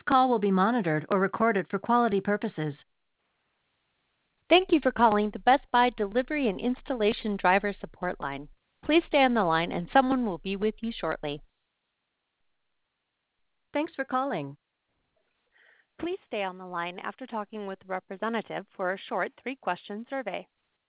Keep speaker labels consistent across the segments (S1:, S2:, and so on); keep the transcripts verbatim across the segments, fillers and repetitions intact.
S1: call will be monitored or recorded for quality purposes.
S2: Thank you for calling the Best Buy Delivery and Installation Driver Support Line. Please stay on the line and someone will be with you shortly.
S1: Thanks for calling.
S2: Please stay on the line after talking with a representative for a short three-question survey.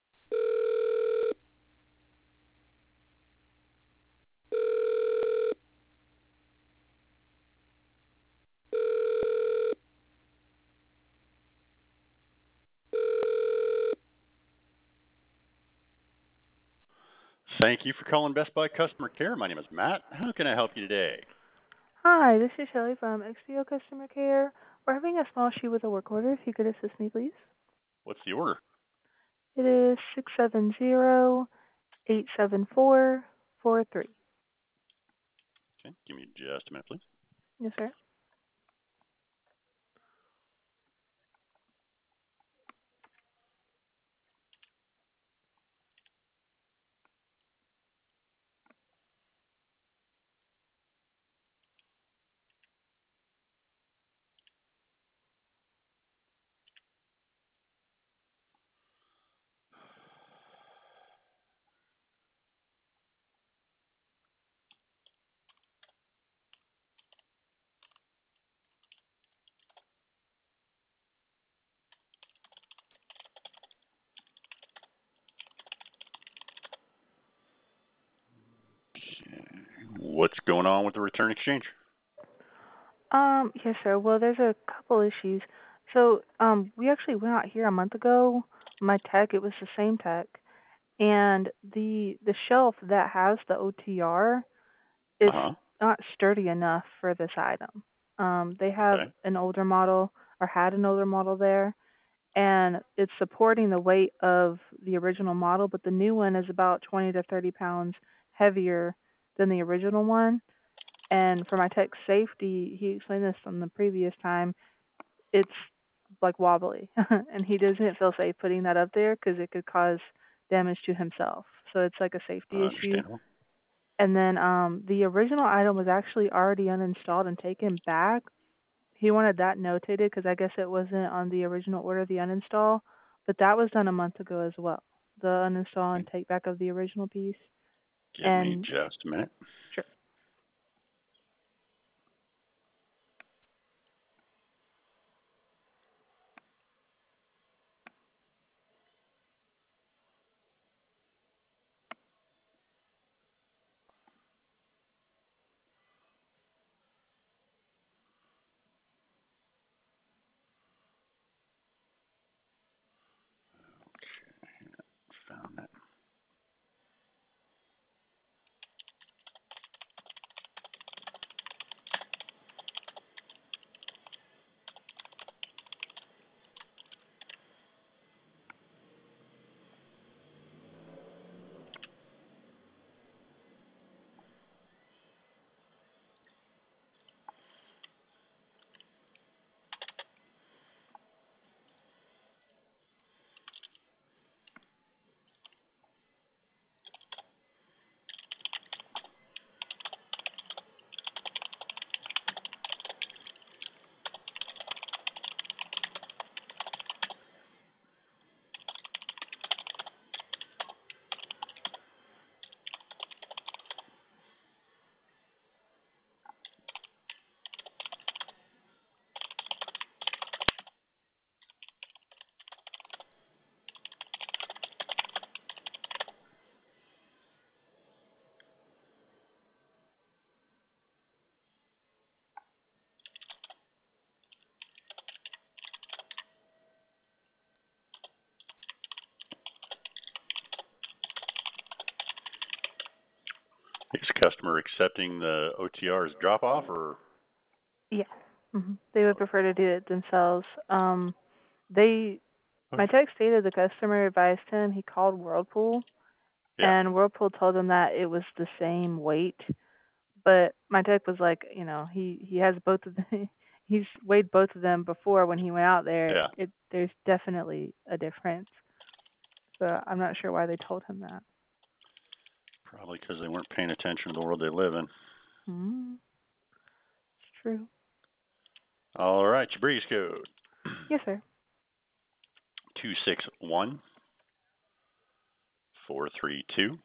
S3: Thank you for calling Best Buy Customer Care. My name is Matt. How can I help you today?
S4: Hi, this is Shelly from X P O Customer Care. We're having a small issue with a work order. If you could assist me, please.
S3: What's the order?
S4: It is six seven zero eight seven four four three.
S3: Okay, give me just a minute, please.
S4: Yes, sir.
S3: What's going on with the return exchange?
S4: Um, yes, sir. Well, there's a couple issues. So, um, we actually went out here a month ago. My tech, it was the same tech, and the the shelf that has the O T R is
S3: Uh-huh.
S4: not sturdy enough for this item. Um, they have
S3: Okay.
S4: an older model or had an older model there, and it's supporting the weight of the original model, but the new one is about twenty to thirty pounds heavier than the original one. And for my tech's safety, he explained this on the previous time, it's like wobbly, and he doesn't feel safe putting that up there because it could cause damage to himself. So it's like a safety issue.
S3: Understandable.
S4: And then um, the original item was actually already uninstalled and taken back. He wanted that notated because I guess it wasn't on the original order, the uninstall, but that was done a month ago as well. The uninstall and
S3: Okay.
S4: take back of the original piece.
S3: Give me
S4: And
S3: just a minute.
S4: sure.
S3: Found that. Is customer accepting the O T R's drop off or?
S4: Yeah. hmm They would prefer to do it themselves. Um, they, my
S3: Okay.
S4: text stated the customer advised him he called Whirlpool,
S3: Yeah.
S4: and Whirlpool told him that it was the same weight. But my tech was like, you know, he he has both of them. He's weighed both of them before when he went out there.
S3: Yeah.
S4: It there's definitely a difference. So I'm not sure why they told him that.
S3: Probably because they weren't paying attention to the world they live in.
S4: Hmm, it's true.
S3: All right, your breeze code.
S4: Yes, sir.
S3: two six one, four three two,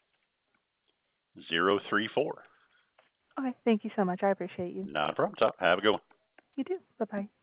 S3: zero three four.
S4: Okay, thank you so much. I appreciate you.
S3: Not a problem. Top. Have a good one.
S4: You too. Bye-bye.